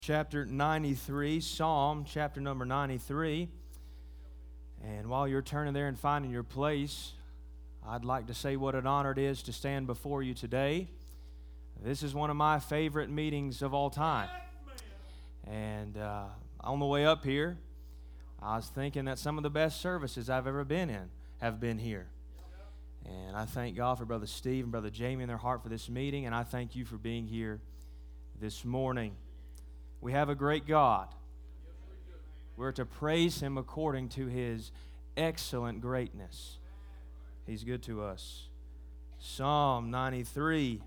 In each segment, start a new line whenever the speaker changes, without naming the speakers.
Chapter 93, Psalm chapter number 93. And while you're turning there and finding your place, I'd like to say what an honor it is to stand before you today. This is one of my favorite meetings of all time. And on the way up here, I was thinking that some of the best services I've ever been in have been here. And I thank God for Brother Steve and Brother Jamie and their heart for this meeting, and I thank you for being here this morning. We have a great God. We're to praise Him according to His excellent greatness. He's good to us. Psalm 93.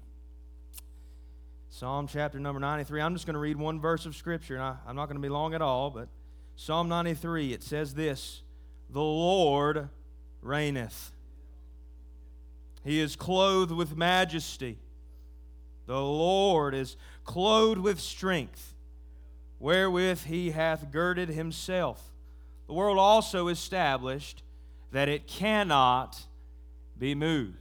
Psalm chapter number 93. I'm just going to read one verse of Scripture, and I'm not going to be long at all, but Psalm 93, it says this: "The Lord reigneth. He is clothed with majesty. The Lord is clothed with strength, wherewith He hath girded Himself. The world also established that it cannot be moved."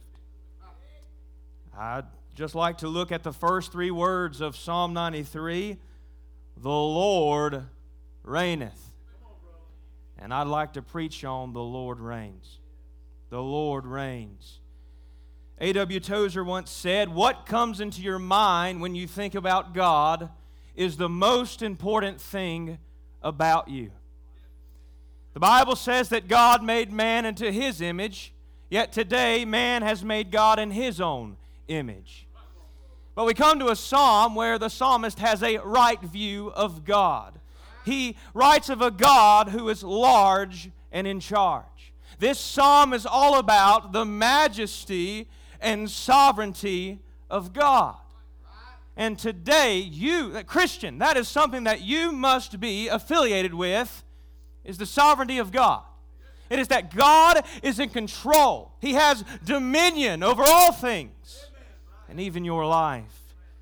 I'd just like to look at the first three words of Psalm 93. The Lord reigneth. And I'd like to preach on the Lord reigns. The Lord reigns. A.W. Tozer once said, "What comes into your mind when you think about God is the most important thing about you." The Bible says that God made man into His image, yet today man has made God in His own image. But we come to a psalm where the psalmist has a right view of God. He writes of a God who is large and in charge. This psalm is all about the majesty and sovereignty of God. And today, you, Christian, that is something that you must be affiliated with, is the sovereignty of God. It is that God is in control. He has dominion over all things, and even your life.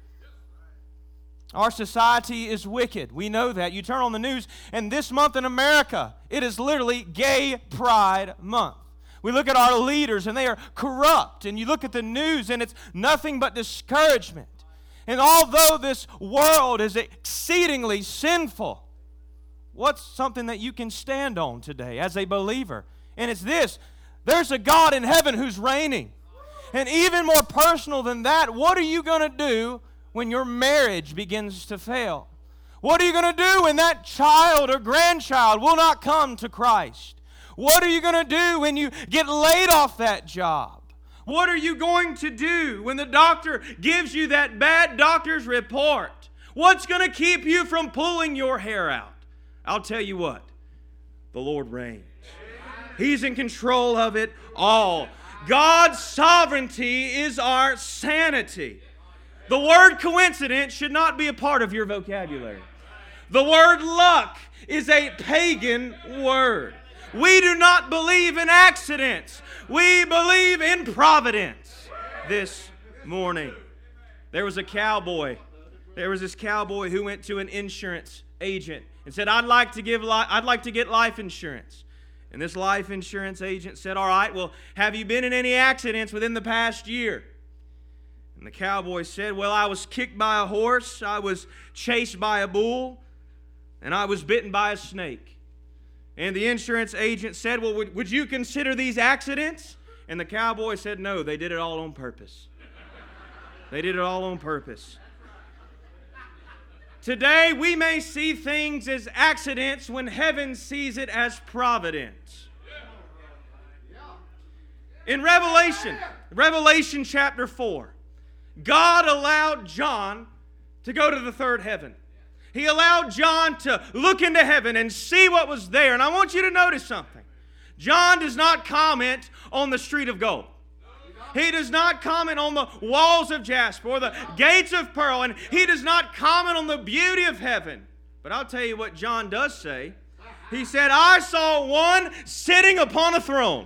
Our society is wicked. We know that. You turn on the news, and this month in America, it is literally Gay Pride Month. We look at our leaders, and they are corrupt. And you look at the news, and it's nothing but discouragement. And although this world is exceedingly sinful, what's something that you can stand on today as a believer? And it's this: there's a God in heaven who's reigning. And even more personal than that, what are you going to do when your marriage begins to fail? What are you going to do when that child or grandchild will not come to Christ? What are you going to do when you get laid off that job? What are you going to do when the doctor gives you that bad doctor's report? What's going to keep you from pulling your hair out? I'll tell you what, the Lord reigns. He's in control of it all. God's sovereignty is our sanity. The word coincidence should not be a part of your vocabulary. The word luck is a pagan word. We do not believe in accidents. We believe in providence. This morning, there was a cowboy. There was this cowboy who went to an insurance agent and said, I'd like to get life insurance. And this life insurance agent said, all right, well, have you been in any accidents within the past year? And the cowboy said, well, I was kicked by a horse, I was chased by a bull, and I was bitten by a snake. And the insurance agent said, well, would you consider these accidents? And the cowboy said, no, they did it all on purpose. They did it all on purpose. Today, we may see things as accidents when heaven sees it as providence. In Revelation chapter 4, God allowed John to go to the third heaven. He allowed John to look into heaven and see what was there. And I want you to notice something. John does not comment on the street of gold. He does not comment on the walls of jasper or the gates of pearl. And he does not comment on the beauty of heaven. But I'll tell you what John does say. He said, I saw one sitting upon a throne.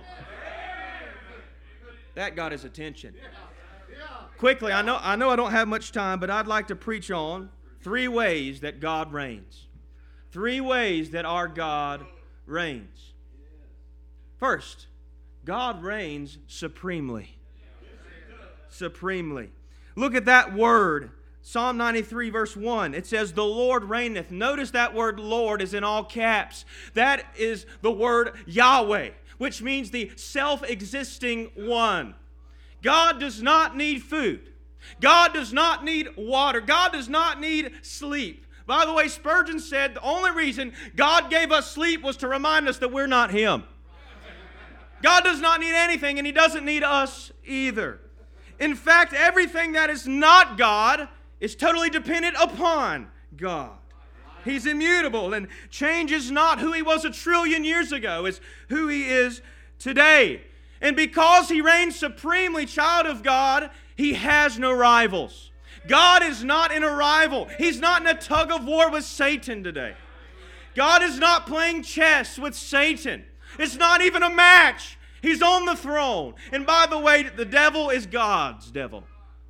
That got his attention. Quickly, I know I don't have much time, but I'd like to preach on 3 ways that God reigns. 3 ways that our God reigns. First, God reigns supremely. Supremely. Look at that word, Psalm 93 verse 1, it says, "The Lord reigneth." Notice that word Lord is in all caps. That is the word Yahweh, which means the self-existing one. God does not need food. God does not need water. God does not need sleep. By the way, Spurgeon said the only reason God gave us sleep was to remind us that we're not Him. God does not need anything, and He doesn't need us either. In fact, everything that is not God is totally dependent upon God. He's immutable and changes not. Who He was a trillion years ago is who He is today. And because He reigns supremely, child of God, He has no rivals. God is not in a rival. He's not in a tug of war with Satan today. God is not playing chess with Satan. It's not even a match. He's on the throne. And by the way, the devil is God's devil.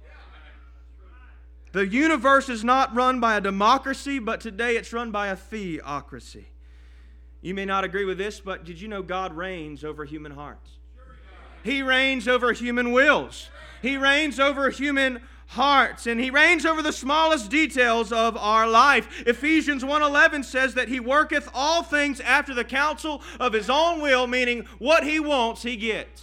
The universe is not run by a democracy, but today it's run by a theocracy. You may not agree with this, but did you know God reigns over human hearts? He reigns over human wills. He reigns over human hearts, and He reigns over the smallest details of our life. Ephesians 1:11 says that He worketh all things after the counsel of His own will, meaning what He wants, He gets.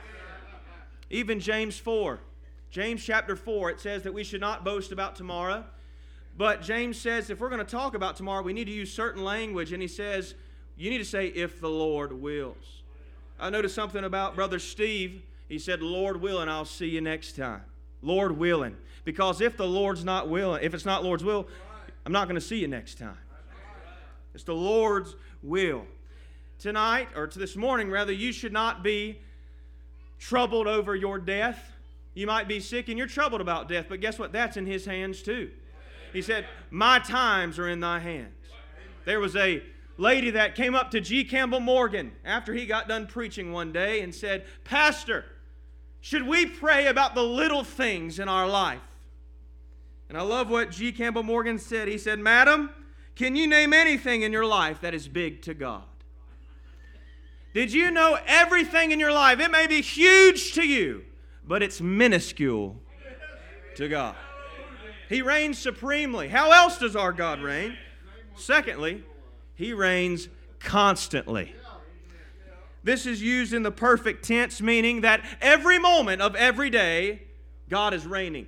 Even James chapter 4, it says that we should not boast about tomorrow. But James says if we're going to talk about tomorrow, we need to use certain language. And he says, you need to say, if the Lord wills. I noticed something about Brother Steve. He said, Lord willing, I'll see you next time. Lord willing. Because if the Lord's not willing, if it's not Lord's will, I'm not going to see you next time. It's the Lord's will. Tonight, or to this morning rather, you should not be troubled over your death. You might be sick and you're troubled about death, but guess what? That's in His hands too. He said, my times are in thy hands. There was a lady that came up to G. Campbell Morgan after he got done preaching one day and said, Pastor, should we pray about the little things in our life? And I love what G. Campbell Morgan said. He said, Madam, can you name anything in your life that is big to God? Did you know everything in your life, it may be huge to you, but it's minuscule to God. He reigns supremely. How else does our God reign? Secondly, He reigns constantly. This is used in the perfect tense, meaning that every moment of every day, God is reigning.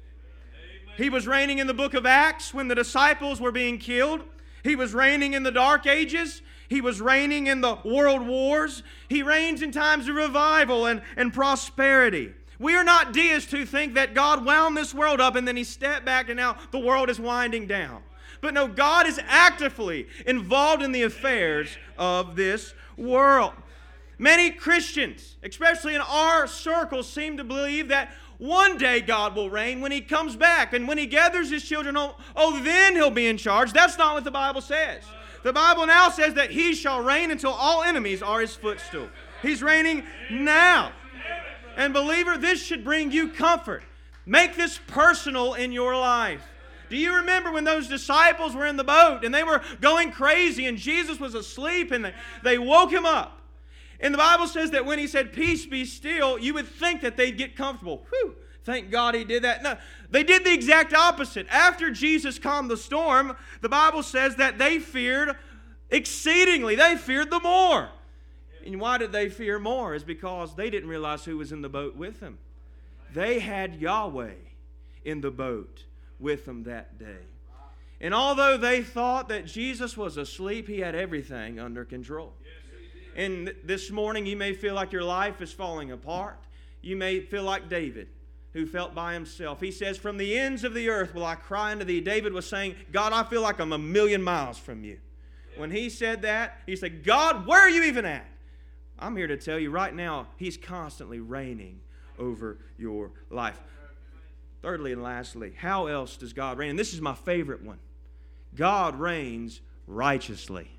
He was reigning in the book of Acts when the disciples were being killed. He was reigning in the dark ages. He was reigning in the world wars. He reigns in times of revival and prosperity. We are not deists who think that God wound this world up and then He stepped back and now the world is winding down. But no, God is actively involved in the affairs of this world. Many Christians, especially in our circles, seem to believe that one day God will reign when He comes back. And when He gathers His children home, then He'll be in charge. That's not what the Bible says. The Bible now says that He shall reign until all enemies are His footstool. He's reigning now. And believer, this should bring you comfort. Make this personal in your life. Do you remember when those disciples were in the boat and they were going crazy and Jesus was asleep and they woke Him up? And the Bible says that when He said, peace be still, you would think that they'd get comfortable. Whew, thank God He did that. No, they did the exact opposite. After Jesus calmed the storm, the Bible says that they feared exceedingly. They feared the more. And why did they fear more? Is because they didn't realize who was in the boat with them. They had Yahweh in the boat with them that day. And although they thought that Jesus was asleep, He had everything under control. And this morning you may feel like your life is falling apart. You may feel like David, who felt by himself. He says, from the ends of the earth will I cry unto Thee. David was saying, God, I feel like I'm a million miles from You. When he said that, he said, God, where are You even at? I'm here to tell you right now, He's constantly reigning over your life. Thirdly and lastly, how else does God reign? And this is my favorite one. God reigns righteously.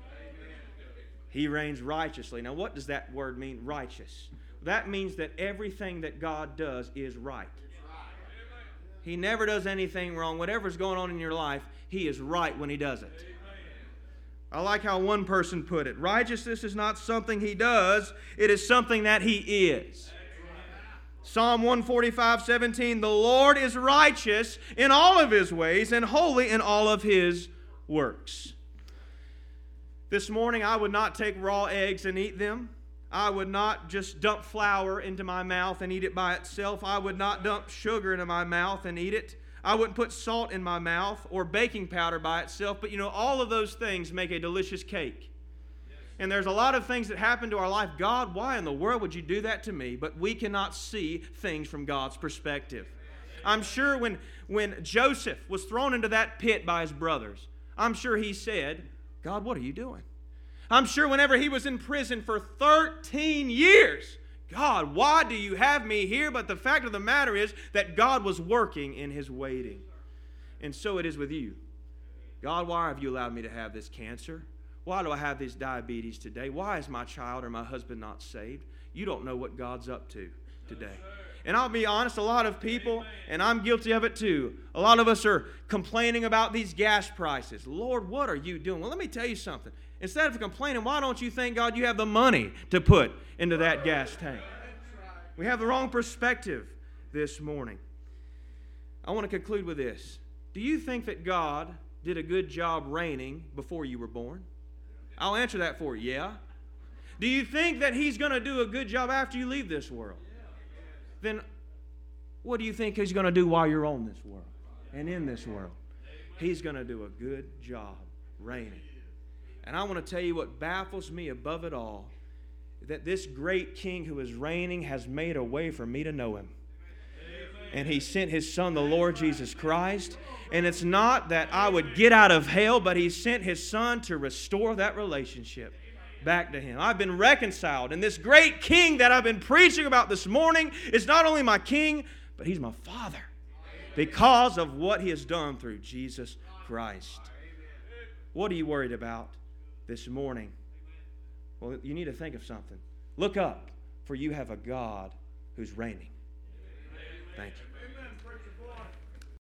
He reigns righteously. Now, what does that word mean, righteous? That means that everything that God does is right. He never does anything wrong. Whatever's going on in your life, He is right when He does it. I like how one person put it. Righteousness is not something He does. It is something that He is. Psalm 145:17, the Lord is righteous in all of His ways and holy in all of His works. This morning I would not take raw eggs and eat them. I would not just dump flour into my mouth and eat it by itself. I would not dump sugar into my mouth and eat it. I wouldn't put salt in my mouth or baking powder by itself. But all of those things make a delicious cake. And there's a lot of things that happen to our life. God, why in the world would you do that to me? But we cannot see things from God's perspective. I'm sure when Joseph was thrown into that pit by his brothers, I'm sure he said, God, what are you doing? I'm sure whenever he was in prison for 13 years, God, why do you have me here? But the fact of the matter is that God was working in his waiting. And so it is with you. God, why have you allowed me to have this cancer? Why do I have this diabetes today? Why is my child or my husband not saved? You don't know what God's up to today. And I'll be honest, a lot of people, and I'm guilty of it too, a lot of us are complaining about these gas prices. Lord, what are you doing? Well, let me tell you something. Instead of complaining, why don't you thank God you have the money to put into that gas tank? We have the wrong perspective this morning. I want to conclude with this. Do you think that God did a good job reigning before you were born? I'll answer that for you, yeah. Do you think that He's going to do a good job after you leave this world? Then what do you think He's going to do while you're on this world and in this world? He's going to do a good job reigning. And I want to tell you what baffles me above it all, that this great King who is reigning has made a way for me to know Him. And He sent His Son, the Lord Jesus Christ. And it's not that I would get out of hell, but He sent His Son to restore that relationship back to Him. I've been reconciled. And this great King that I've been preaching about this morning is not only my King, but He's my Father because of what He has done through Jesus Christ. What are you worried about this morning? Well, you need to think of something. Look up, for you have a God who's reigning. Thank you.